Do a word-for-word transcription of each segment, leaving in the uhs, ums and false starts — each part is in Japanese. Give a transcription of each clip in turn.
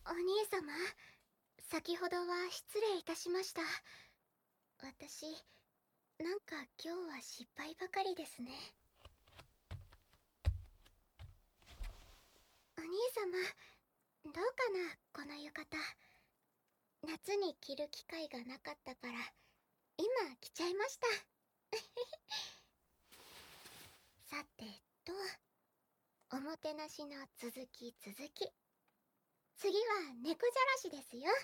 お兄様、先ほどは失礼いたしました。私、なんか今日は失敗ばかりですね。お兄様、どうかな、この浴衣。夏に着る機会がなかったから、今着ちゃいました。さてと、おもてなしの続き続き。次は猫じゃらしですよ。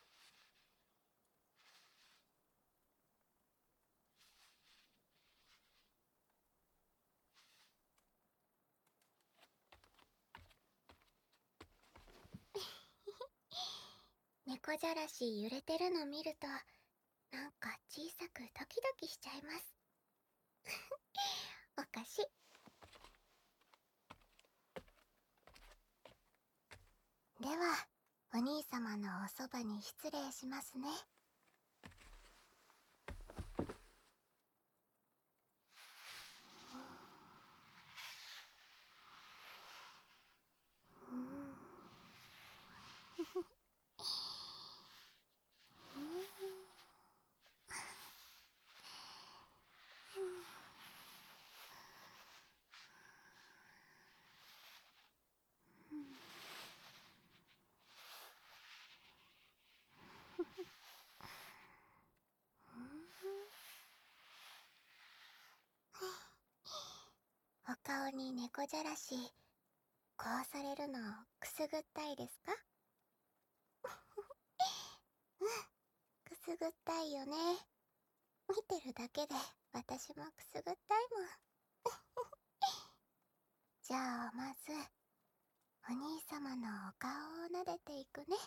猫じゃらし揺れてるの見ると、なんか小さくドキドキしちゃいます。おかしい。では、お兄様のおそばに失礼しますね。お顔に猫じゃらし、こうされるのくすぐったいですか？うん、くすぐったいよね。見てるだけで私もくすぐったいもん。じゃあまず、お兄様のお顔を撫でていくね。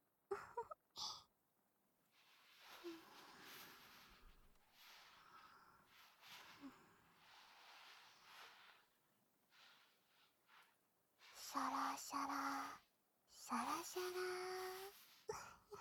シャラシャラ、シャラシャラ。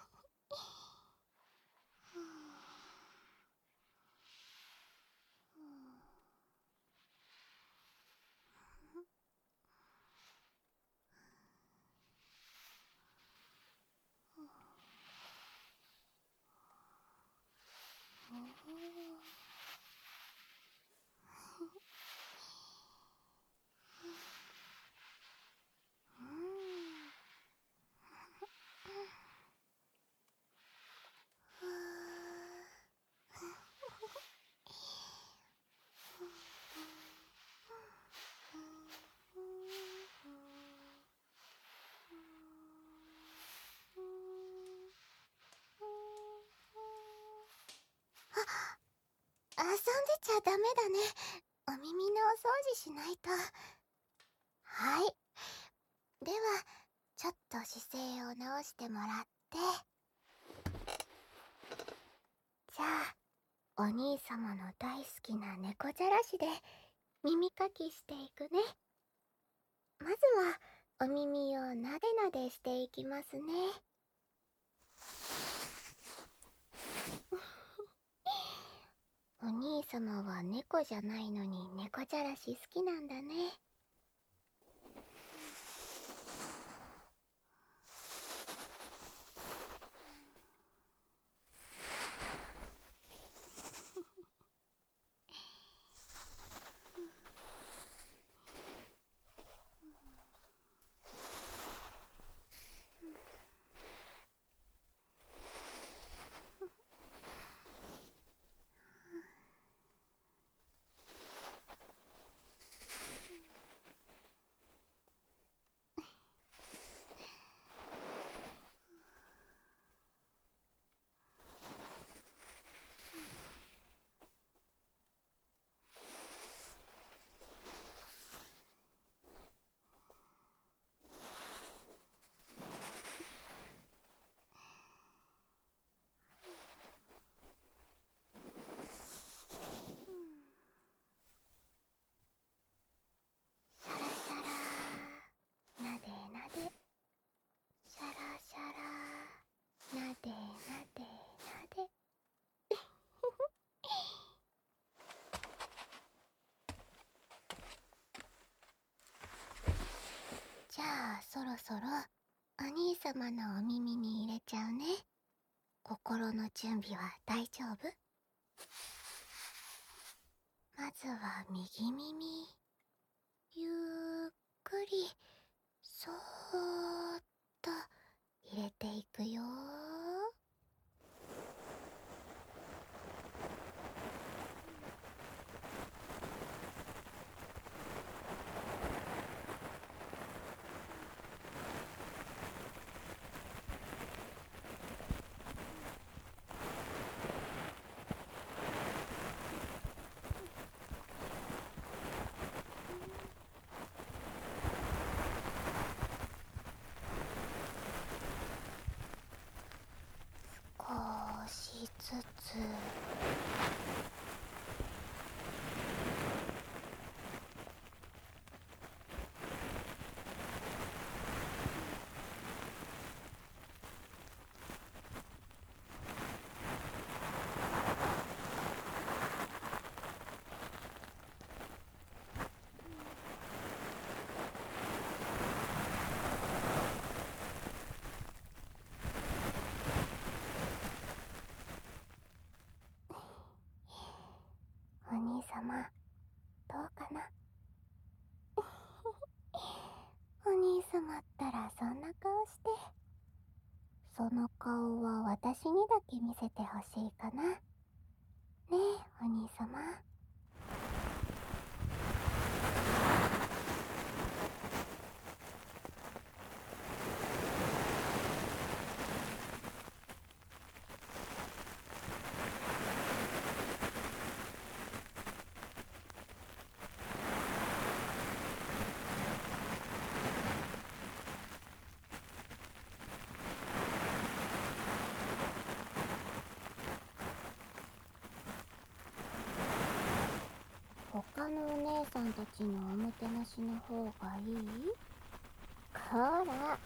遊んでちゃダメだね。お耳のお掃除しないと。はい。では、ちょっと姿勢を直してもらって。じゃあ、お兄様の大好きな猫じゃらしで耳かきしていくね。まずは、お耳をなでなでしていきますね。お兄様は猫じゃないのに猫じゃらし好きなんだね。シャラシャラ、なでなで。シャラシャラ、なでなでなで。じゃあそろそろお兄様のお耳に入れちゃうね。心の準備は大丈夫？まずは右耳、ゆっくりそーっと入れていくよ。少しずつお兄様、どうかな？お兄様ったらそんな顔して。その顔は私にだけ見せてほしいかな。ねえ、お兄様。他のお姉さんたちのおもてなしの方がいい？こら。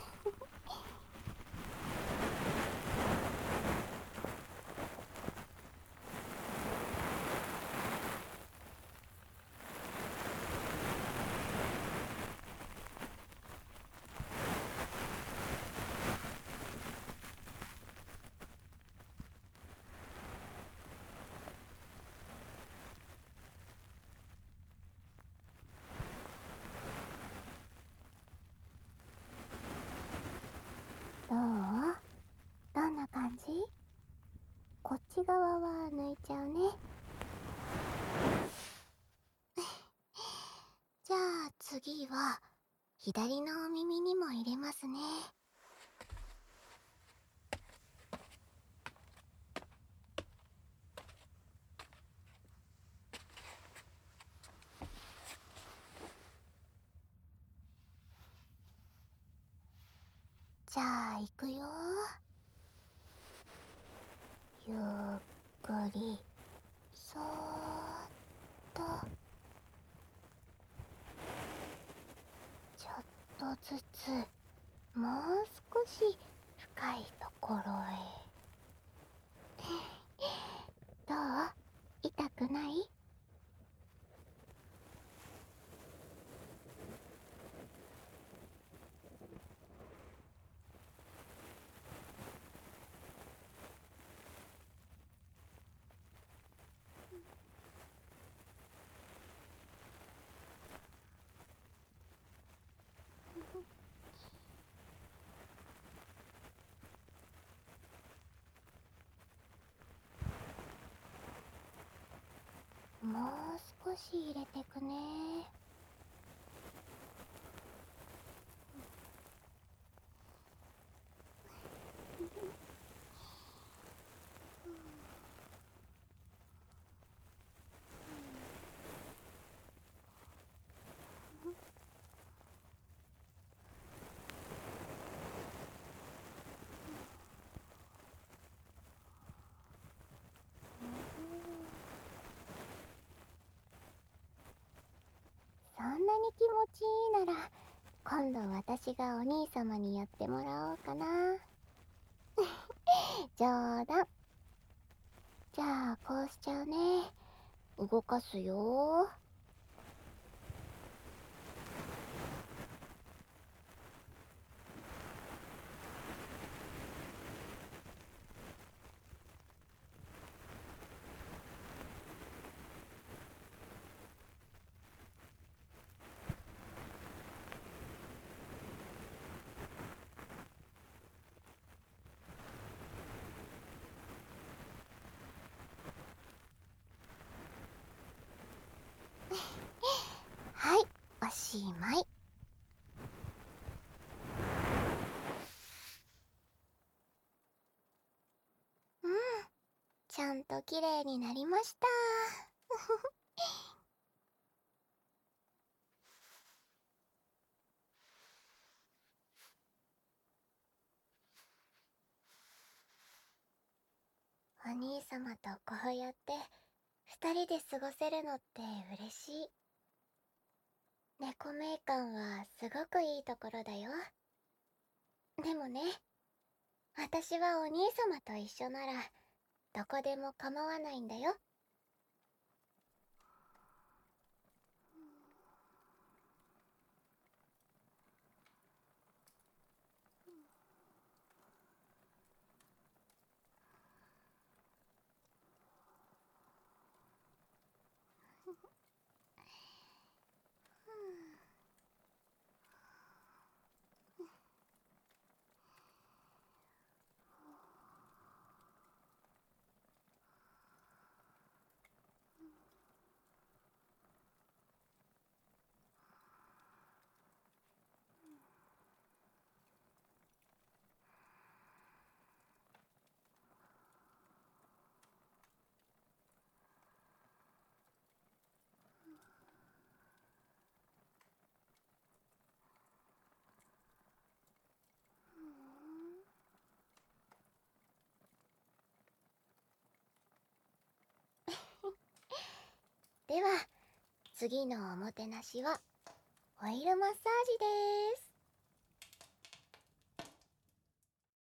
どう？どんな感じ？こっち側は抜いちゃうね。じゃあ次は左のお耳にも入れますね。じゃあ行くよ。ゆっくりそーっと、ちょっとずつ、もう少し深いところへ。どう？痛くない？もう少し入れてくね。そんなに気持ちいいなら、今度私がお兄様にやってもらおうかな。冗談。じゃあこうしちゃうね。動かすよ。 まい。うん、ちゃんときれいになりました。お兄様とこうやって二人で過ごせるのって嬉しい。猫名館はすごくいいところだよ。でもね、私はお兄様と一緒ならどこでも構わないんだよ。では次のおもてなしはオイルマッサージです。